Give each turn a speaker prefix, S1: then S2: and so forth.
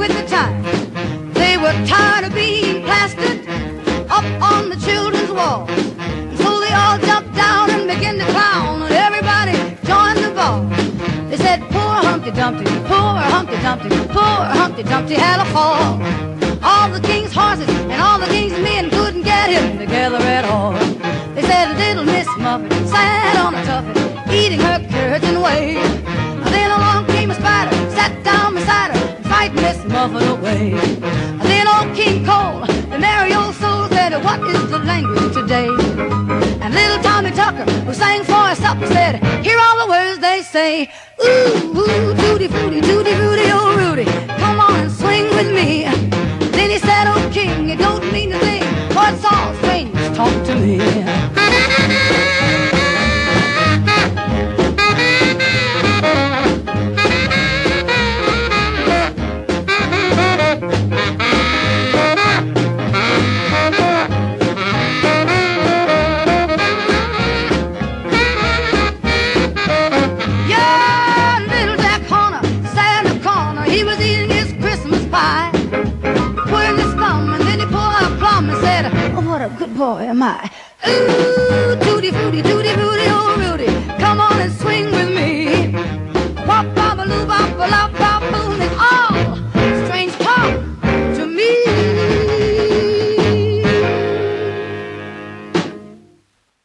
S1: with the time. They were tired of being plastered up on the children's wall. So they all jumped down and began to clown, and everybody joined the ball. They said, poor Humpty Dumpty, poor Humpty Dumpty, poor Humpty Dumpty had a fall. All the king's horses and all the king's men couldn't get him together at all. They said little Miss Muffet sat on a tuffet, eating her carrots and whey. Then along came a spider, sat down beside her, and frightened Miss Muffet away. Then old King Cole, the merry old soul, said, what is the language today? And little Tommy Tucker, who sang for us up, said, here are the words they say. Ooh, ooh, tutti frutti, oh Rudy, come on and swing with me. Then he said, oh King, it don't mean a thing, for it's all strangers talk to me. What a good boy am I. Ooh, tutti frutti,